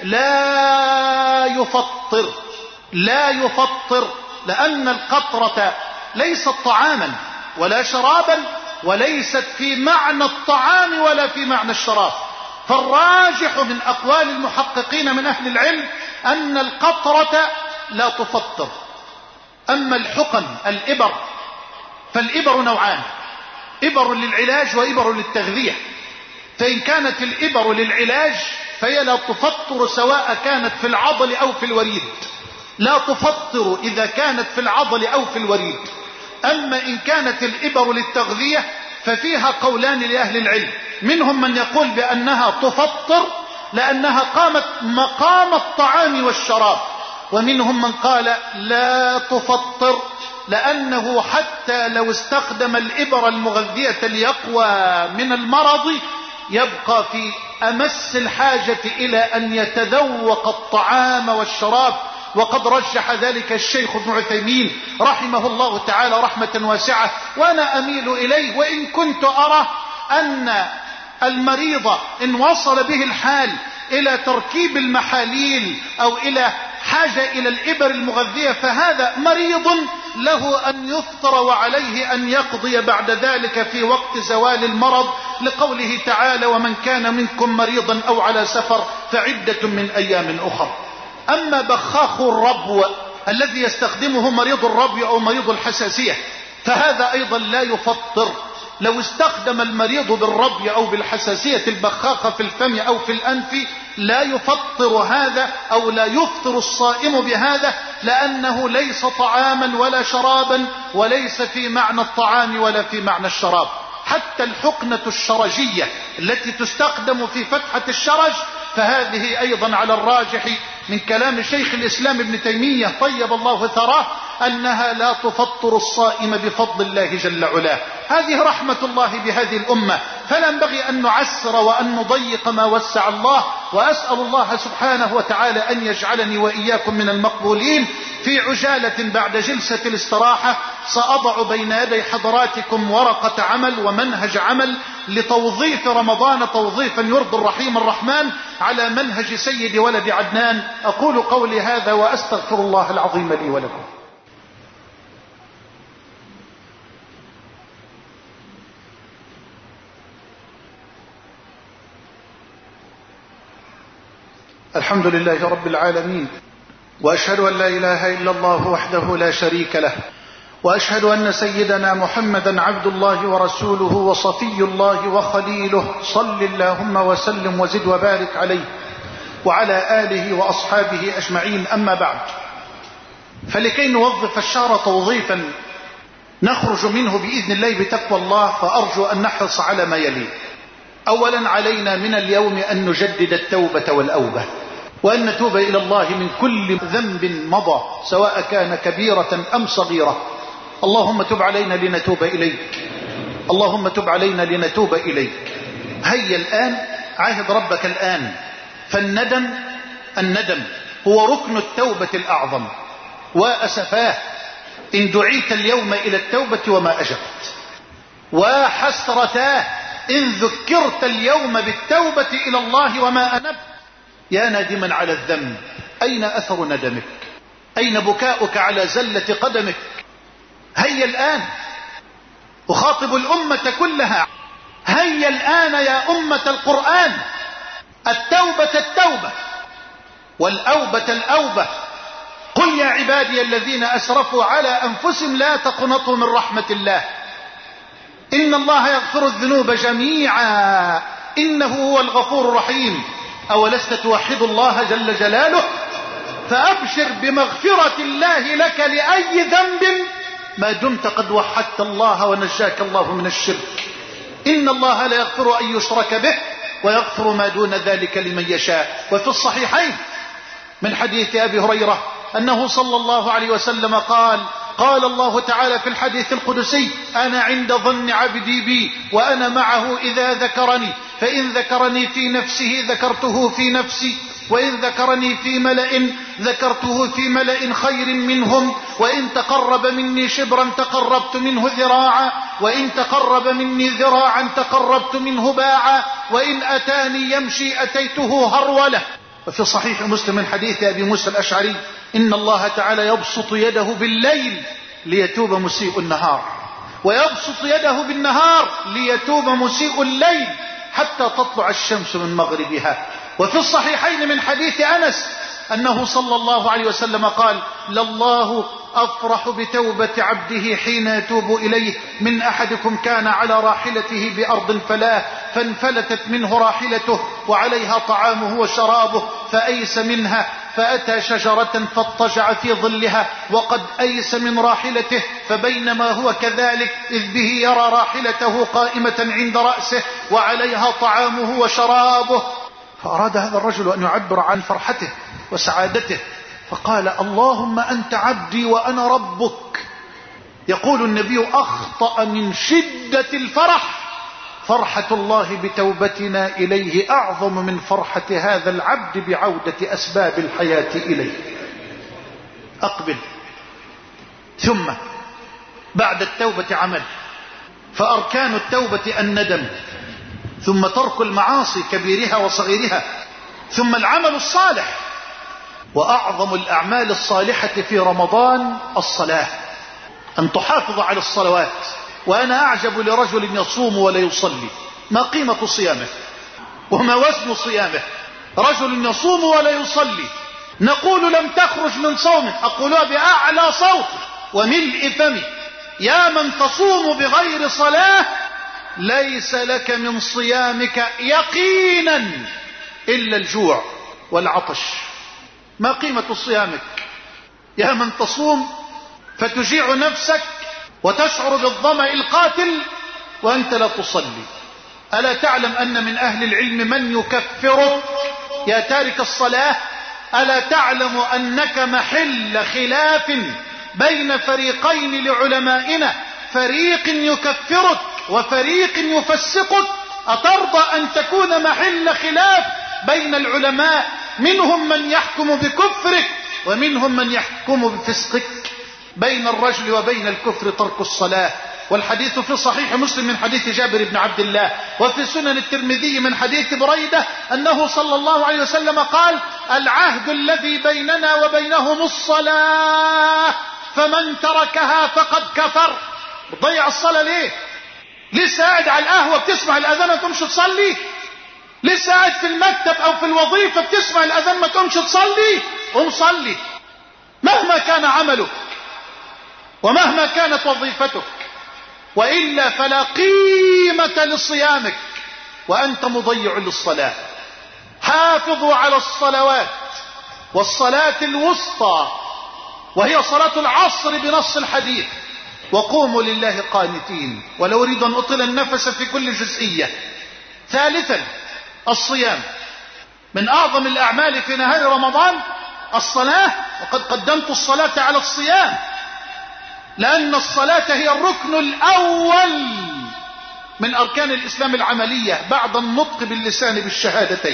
لا يفطر، لأن القطرة ليست طعاما ولا شرابا وليست في معنى الطعام ولا في معنى الشراب. فالراجح من أقوال المحققين من أهل العلم أن القطرة لا تفطر. أما الحقن الإبر فالإبر نوعان، إبر للعلاج وإبر للتغذية. فإن كانت الإبر للعلاج فهي لا تفطر سواء كانت في العضل أو في الوريد، لا تفطر إذا كانت في العضل أو في الوريد. أما إن كانت الإبر للتغذية ففيها قولان لأهل العلم، منهم من يقول بأنها تفطر لأنها قامت مقام الطعام والشراب، ومنهم من قال لا تفطر لأنه حتى لو استخدم الإبر المغذية ليقوى من المرض يبقى في أمس الحاجة إلى أن يتذوق الطعام والشراب. وقد رجح ذلك الشيخ ابن عثيمين رحمه الله تعالى رحمة واسعة، وأنا أميل إليه، وإن كنت أرى أن المريض إن وصل به الحال إلى تركيب المحاليل أو إلى حاجة إلى الإبر المغذية فهذا مريض له أن يفطر وعليه أن يقضي بعد ذلك في وقت زوال المرض، لقوله تعالى ومن كان منكم مريضا أو على سفر فعدة من أيام أخر. أما بخاخ الربو الذي يستخدمه مريض الربو أو مريض الحساسية فهذا أيضا لا يفطر. لو استخدم المريض بالربو أو بالحساسية البخاخة في الفم أو في الأنف لا يفطر هذا أو لا يفطر الصائم بهذا، لأنه ليس طعاما ولا شرابا وليس في معنى الطعام ولا في معنى الشراب. حتى الحقنة الشرجية التي تستخدم في فتحة الشرج فهذه أيضا على الراجح من كلام شيخ الإسلام ابن تيمية طيب الله ثراه أنها لا تفطر الصائم بفضل الله جل علاه. هذه رحمة الله بهذه الأمة، فلا ينبغي أن نعسر وأن نضيق ما وسع الله. وأسأل الله سبحانه وتعالى أن يجعلني وإياكم من المقبولين في عجالة بعد جلسة الاستراحة. سأضع بين يدي حضراتكم ورقة عمل ومنهج عمل لتوظيف رمضان توظيفا يرضي الرحيم الرحمن على منهج سيد ولد عدنان. أقول قولي هذا وأستغفر الله العظيم لي ولكم. الحمد لله رب العالمين، وأشهد أن لا إله إلا الله وحده لا شريك له، وأشهد أن سيدنا محمدا عبد الله ورسوله وصفي الله وخليله، صل اللهم وسلم وزد وبارك عليه وعلى آله وأصحابه أجمعين. أما بعد، فلكي نوظف الشهر توظيفا نخرج منه بإذن الله بتقوى الله، فأرجو أن نحرص على ما يلي. أولا، علينا من اليوم أن نجدد التوبة والأوبة، وأن نتوب إلى الله من كل ذنب مضى سواء كان كبيرة أم صغيرة. اللهم تب علينا لنتوب إليك، اللهم تب علينا لنتوب إليك. هيا الآن، عاهد ربك الآن، الندم هو ركن التوبة الأعظم، وأسفاه إن دعيت اليوم إلى التوبة وما أجبت، وحسرتاه إن ذكرت اليوم بالتوبة إلى الله وما أنبت. يا نادما على الذنب، أين أثر ندمك؟ أين بكاؤك على زلة قدمك؟ هيا الآن، أخاطب الأمة كلها، هيا الآن يا أمة القرآن، التوبة والأوبة الأوبة. قل يا عبادي الذين أسرفوا على أنفسهم لا تقنطوا من رحمة الله، إن الله يغفر الذنوب جميعا إنه هو الغفور الرحيم. أولست توحد الله جل جلاله؟ فأبشر بمغفرة الله لك لأي ذنب ما دمت قد وحدت الله ونجاك الله من الشرك. إن الله لا يغفر أن يشرك به ويغفر ما دون ذلك لمن يشاء. وفي الصحيحين من حديث أبي هريرة أنه صلى الله عليه وسلم قال الله تعالى في الحديث القدسي: أنا عند ظن عبدي بي وأنا معه إذا ذكرني، فإن ذكرني في نفسه ذكرته في نفسي، وإن ذكرني في ملأ ذكرته في ملأ خير منهم، وإن تقرب مني شبرا تقربت منه ذراعا، وإن تقرب مني ذراعا تقربت منه باعا، وإن أتاني يمشي أتيته هرولة. وفي صحيح مسلم من حديث أبي موسى الأشعري: إن الله تعالى يبسط يده بالليل ليتوب مسيء النهار، ويبسط يده بالنهار ليتوب مسيء الليل حتى تطلع الشمس من مغربها. وفي الصحيحين من حديث أنس أنه صلى الله عليه وسلم قال: لله أفرح بتوبة عبده حين يتوب إليه من أحدكم كان على راحلته بأرض فلاه فانفلتت منه راحلته وعليها طعامه وشرابه فأيس منها فأتى شجرة فاضطجع في ظلها وقد أيس من راحلته، فبينما هو كذلك إذ به يرى راحلته قائمة عند رأسه وعليها طعامه وشرابه. فأراد هذا الرجل أن يعبر عن فرحته وسعادته، فقال: اللهم أنت عبدي وأنا ربك. يقول النبي: أخطأ من شدة الفرح، فرحة الله بتوبتنا إليه أعظم من فرحة هذا العبد بعودة أسباب الحياة إليه. أقبل. ثم بعد التوبة عمل، فأركان التوبة الندم، ثم ترك المعاصي كبيرها وصغيرها، ثم العمل الصالح. وأعظم الأعمال الصالحة في رمضان الصلاة، أن تحافظ على الصلوات. وأنا أعجب لرجل يصوم ولا يصلي، ما قيمة صيامه وما وزن صيامه؟ رجل يصوم ولا يصلي، نقول: لم تخرج من صومه، أقولها بأعلى صوت وملء فمي: يا من تصوم بغير صلاة ليس لك من صيامك يقينا إلا الجوع والعطش. ما قيمة صيامك يا من تصوم فتجيع نفسك وتشعر بالظمأ القاتل وأنت لا تصلي؟ ألا تعلم أن من أهل العلم من يكفرك يا تارك الصلاة؟ ألا تعلم أنك محل خلاف بين فريقين لعلمائنا، فريق يكفرك وفريق يفسقك؟ أترضى أن تكون محل خلاف بين العلماء، منهم من يحكم بكفرك ومنهم من يحكم بفسقك؟ بين الرجل وبين الكفر ترك الصلاة. والحديث في صحيح مسلم من حديث جابر بن عبد الله، وفي سنن الترمذي من حديث بريدة أنه صلى الله عليه وسلم قال: العهد الذي بيننا وبينهم الصلاة، فمن تركها فقد كفر. بتضيع الصلاة ليه؟ لسه قاعد على القهوة بتسمع الأذان ما تقومش تصلي؟ لسه قاعد في المكتب أو في الوظيفة بتسمع الأذان ما تقومش تصلي؟ قوم صلي مهما كان عملك ومهما كانت وظيفتك، وإلا فلا قيمة لصيامك وأنت مضيع للصلاة. حافظوا على الصلوات، والصلاة الوسطى وهي صلاة العصر بنص الحديث، وقوموا لله قانتين. ولو أريد أن أطيل النفس في كل جزئية. ثالثا الصيام. من أعظم الأعمال في نهار رمضان الصلاة، وقد قدمت الصلاة على الصيام، لأن الصلاة هي الركن الأول من أركان الإسلام العملية بعد النطق باللسان بالشهادتين.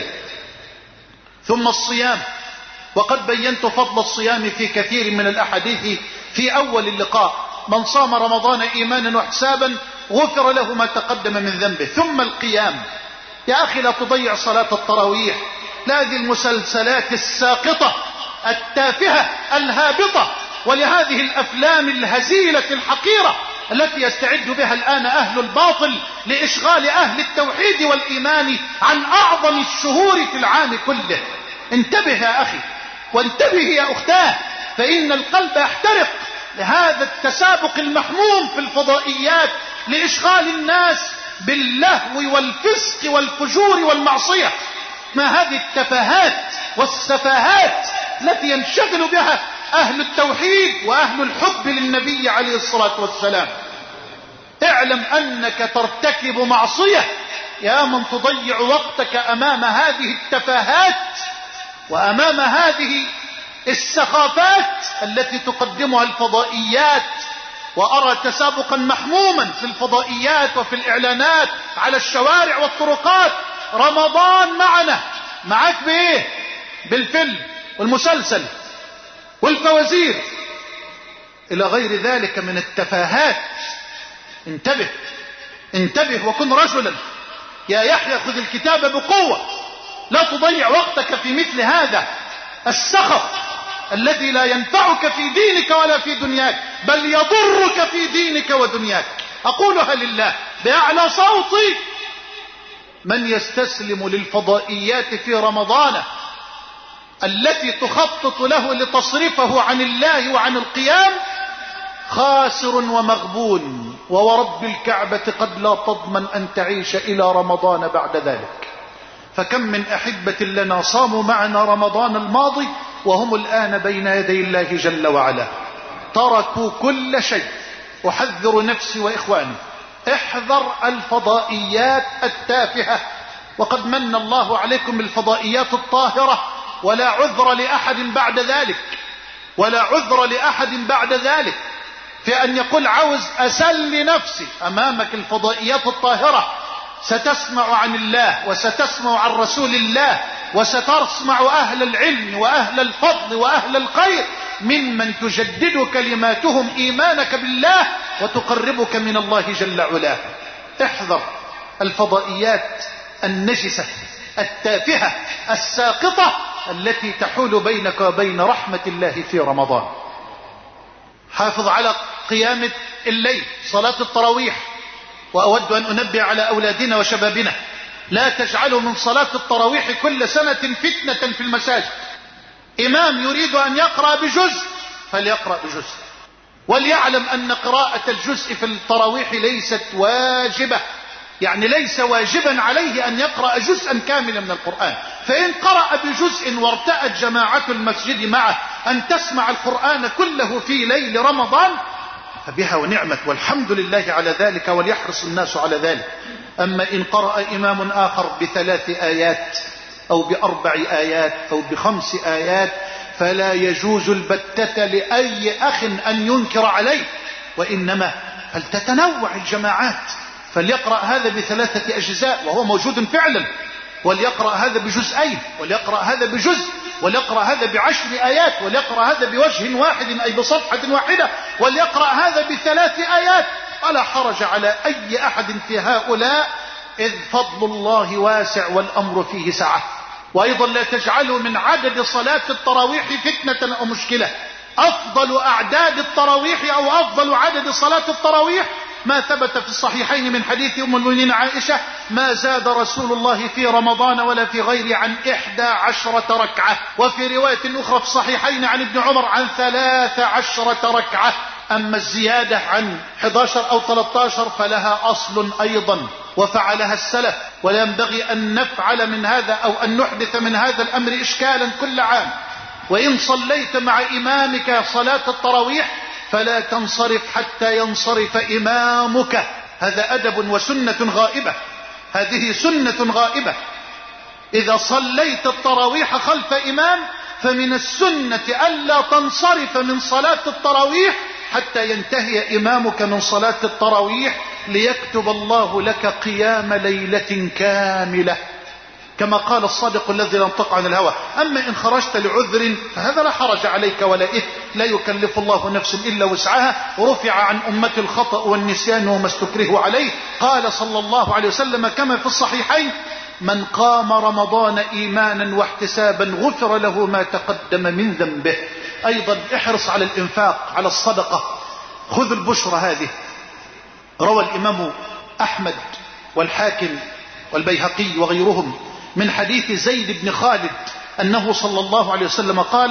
ثم الصيام، وقد بينت فضل الصيام في كثير من الأحاديث في أول اللقاء: من صام رمضان إيمانا واحتسابا غفر له ما تقدم من ذنبه. ثم القيام. يا أخي لا تضيع صلاة التراويح، لهذه المسلسلات الساقطة التافهة الهابطة، ولهذه الأفلام الهزيلة الحقيرة التي يستعد بها الآن أهل الباطل لإشغال أهل التوحيد والإيمان عن أعظم الشهور في العام كله. انتبه يا أخي، وانتبه يا أختاه، فإن القلب يحترق لهذا التسابق المحموم في الفضائيات لإشغال الناس باللهو والفسق والفجور والمعصية. ما هذه التفاهات والسفاهات التي ينشغل بها أهل التوحيد وأهل الحب للنبي عليه الصلاة والسلام؟ اعلم أنك ترتكب معصية يا من تضيع وقتك أمام هذه التفاهات وأمام هذه السخافات التي تقدمها الفضائيات. وأرى تسابقا محموما في الفضائيات وفي الإعلانات على الشوارع والطرقات: رمضان معنا. معك بإيه؟ بالفيلم والمسلسل والفوازير إلى غير ذلك من التفاهات. انتبه انتبه وكن رجلا يا يحيى، خذ الكتاب بقوة. لا تضيع وقتك في مثل هذا السخف الذي لا ينفعك في دينك ولا في دنياك، بل يضرك في دينك ودنياك. أقولها لله بأعلى صوتي: من يستسلم للفضائيات في رمضان التي تخطط له لتصرفه عن الله وعن القيام خاسر ومغبون، وورب الكعبة قد لا تضمن أن تعيش إلى رمضان بعد ذلك. فكم من أحبة لنا صاموا معنا رمضان الماضي وهم الآن بين يدي الله جل وعلا تركوا كل شيء. أحذر نفسي وإخواني: احذر الفضائيات التافهة، وقد من الله عليكم بالفضائيات الطاهرة، ولا عذر لأحد بعد ذلك، ولا عذر لأحد بعد ذلك في أن يقول عاوز أسلي نفسي أمامك الفضائيات الطاهرة. ستسمع عن الله وستسمع عن رسول الله، وستسمع أهل العلم وأهل الفضل وأهل الخير ممن تجدد كلماتهم إيمانك بالله وتقربك من الله جل علاه. احذر الفضائيات النجسة التافهة الساقطة التي تحول بينك وبين رحمة الله في رمضان. حافظ على قيام الليل، صلاة التراويح. وأود أن أنبه على أولادنا وشبابنا: لا تجعلوا من صلاة التراويح كل سنة فتنة في المساجد. إمام يريد أن يقرأ بجزء فليقرأ بجزء، وليعلم أن قراءة الجزء في التراويح ليست واجبة، يعني ليس واجبا عليه أن يقرأ جزءا كاملا من القرآن. فإن قرأ بجزء وارتأت جماعة المسجد معه أن تسمع القرآن كله في ليل رمضان فبها ونعمت، والحمد لله على ذلك، وليحرص الناس على ذلك. أما إن قرأ إمام آخر ب3 آيات أو ب4 آيات أو ب5 آيات فلا يجوز البتة لأي أخ أن ينكر عليه، وإنما فلتتنوع الجماعات، فليقرأ هذا ب3 أجزاء وهو موجود فعلا، وليقرأ هذا بجزئين، وليقرأ هذا بجزء، وليقرأ هذا ب10 آيات، وليقرأ هذا بوجه واحد أي بصفحة واحدة، وليقرأ هذا ب3 آيات، ولا حرج على أي أحد في هؤلاء، إذ فضل الله واسع والأمر فيه سعة. وأيضا لا تجعلوا من عدد صلاة التراويح فتنة أو مشكلة. أفضل أعداد التراويح أو أفضل عدد صلاة التراويح ما ثبت في الصحيحين من حديث أم المؤمنين عائشة: ما زاد رسول الله في رمضان ولا في غيره عن 11 ركعة، وفي رواية أخرى في الصحيحين عن ابن عمر عن 13 ركعة. أما الزيادة عن 11 أو 13 فلها أصل أيضا وفعلها السلف، ولا ينبغي أن نفعل من هذا أو أن نحدث من هذا الأمر إشكالا كل عام. وإن صليت مع إمامك صلاة التراويح فلا تنصرف حتى ينصرف إمامك. هذا أدب وسنة غائبة، هذه سنة غائبة. إذا صليت التراويح خلف إمام فمن السنة ألا تنصرف من صلاة التراويح حتى ينتهي إمامك من صلاة التراويح، ليكتب الله لك قيام ليلة كاملة، كما قال الصادق الذي لا ينطق عن الهوى. أما إن خرجت لعذر فهذا لا حرج عليك ولا إثم، لا يكلف الله نفسا إلا وسعها. رفع عن أمة الخطأ والنسيان وما استكرهوا عليه. قال صلى الله عليه وسلم كما في الصحيحين: من قام رمضان إيمانا واحتسابا غفر له ما تقدم من ذنبه. أيضا احرص على الإنفاق، على الصدقة. خذ البشرى هذه. روى الإمام أحمد والحاكم والبيهقي وغيرهم من حديث زيد بن خالد أنه صلى الله عليه وسلم قال: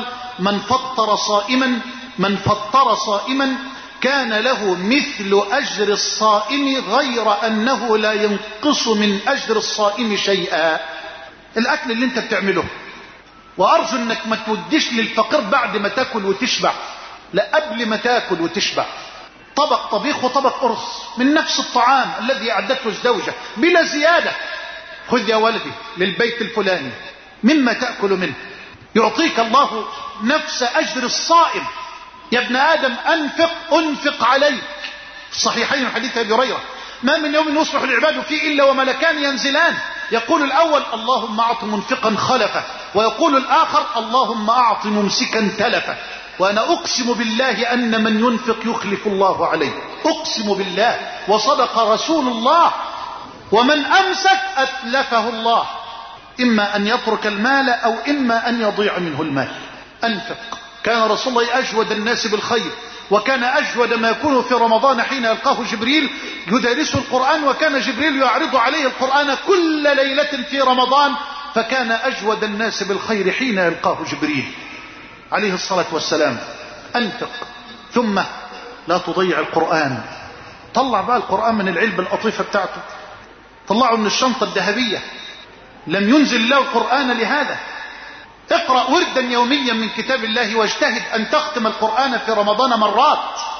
من فطر صائما كان له مثل أجر الصائم غير أنه لا ينقص من أجر الصائم شيئا. الأكل اللي انت بتعمله، وأرجو أنك ما توديش للفقير بعد ما تاكل وتشبع، لا، قبل ما تاكل وتشبع. طبق طبيخ وطبق قرص من نفس الطعام الذي أعدته الزوجة بلا زيادة. خذ يا ولدي للبيت الفلاني مما تأكل منه، يعطيك الله نفس أجر الصائم. يا ابن آدم أنفق عليك. في الصحيحين حديث أبي هريرة: ما من يوم يصبح العباد فيه إلا وملكان ينزلان، يقول الأول: اللهم أعط منفقا خلفه، ويقول الآخر: اللهم أعط ممسكا تلفه. وأنا أقسم بالله أن من ينفق يخلف الله عليه، أقسم بالله، وصدق رسول الله. ومن أمسك أتلفه الله، إما أن يترك المال أو إما أن يضيع منه المال. أنفق. كان رسول الله أجود الناس بالخير، وكان أجود ما يكون في رمضان حين يلقاه جبريل يدارسه القرآن، وكان جبريل يعرض عليه القرآن كل ليلة في رمضان، فكان أجود الناس بالخير حين يلقاه جبريل عليه الصلاة والسلام. أنفق. ثم لا تضيع القرآن. طلع بقى القرآن من العلبة القطيفة بتاعته، طلعه من الشنطة الذهبية. لم ينزل الله القرآن لهذا. اقرأ وردا يوميا من كتاب الله، واجتهد أن تختم القرآن في رمضان مرات،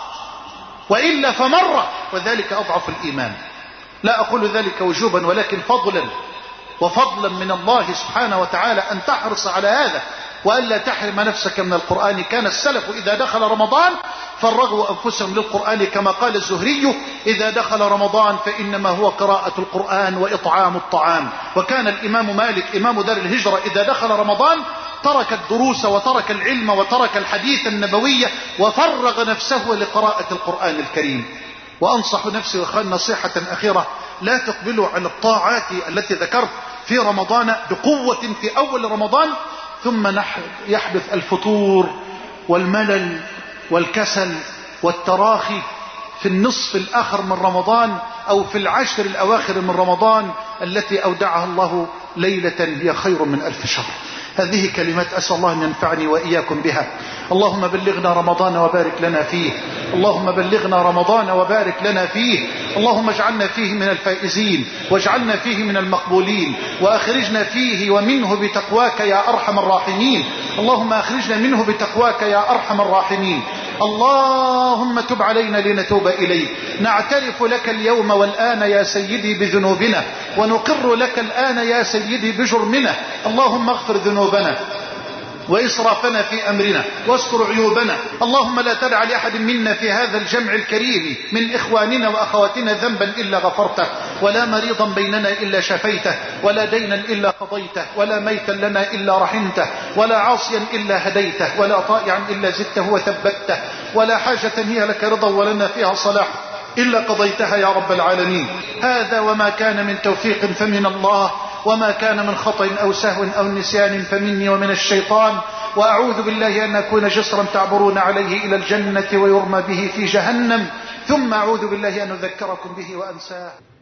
وإلا فمرة، وذلك أضعف الإيمان. لا أقول ذلك وجوبا ولكن فضلا من الله سبحانه وتعالى أن تحرص على هذا، وألا تحرم نفسك من القرآن. كان السلف إذا دخل رمضان فرغوا أنفسهم للقرآن، كما قال الزهري: إذا دخل رمضان فإنما هو قراءة القرآن وإطعام الطعام. وكان الإمام مالك إمام دار الهجرة إذا دخل رمضان ترك الدروس وترك العلم وترك الحديث النبوي وفرغ نفسه لقراءة القرآن الكريم. وأنصح نفسي وأخواني نصيحة أخيرة: لا تقبلوا على الطاعات التي ذكرت في رمضان بقوة في أول رمضان، ثم يحدث الفتور والملل والكسل والتراخي في النصف الآخر من رمضان أو في العشر الأواخر من رمضان التي أودعها الله ليلة هي خير من 1000 شهر. هذه كلمات أسأل الله أن ينفعني وإياكم بها. اللهم بلغنا رمضان وبارك لنا فيه، اللهم بلغنا رمضان وبارك لنا فيه، اللهم اجعلنا فيه من الفائزين، واجعلنا فيه من المقبولين، وأخرجنا فيه ومنه بتقواك يا أرحم الراحمين. اللهم أخرجنا منه بتقواك يا أرحم الراحمين. اللهم تب علينا لنتوب إليك. نعترف لك اليوم والآن يا سيدي بذنوبنا، ونقر لك الآن يا سيدي بجرمنا. اللهم اغفر ذنوبنا وإسرافنا في أمرنا واستر عيوبنا. اللهم لا تدع لأحد منا في هذا الجمع الكريم من إخواننا وأخواتنا ذنبا إلا غفرته، ولا مريضا بيننا إلا شفيته، ولا دينا إلا قضيته، ولا ميتا لنا إلا رحمته، ولا عاصيا إلا هديته، ولا طائعا إلا زدته وثبته، ولا حاجة هي لك رضا ولنا فيها صلاح إلا قضيتها يا رب العالمين. هذا وما كان من توفيق فمن الله، وما كان من خطأ أو سهو أو نسيان فمني ومن الشيطان، وأعوذ بالله أن أكون جسرا تعبرون عليه إلى الجنة ويرمى به في جهنم، ثم أعوذ بالله أن أذكركم به وأنساه.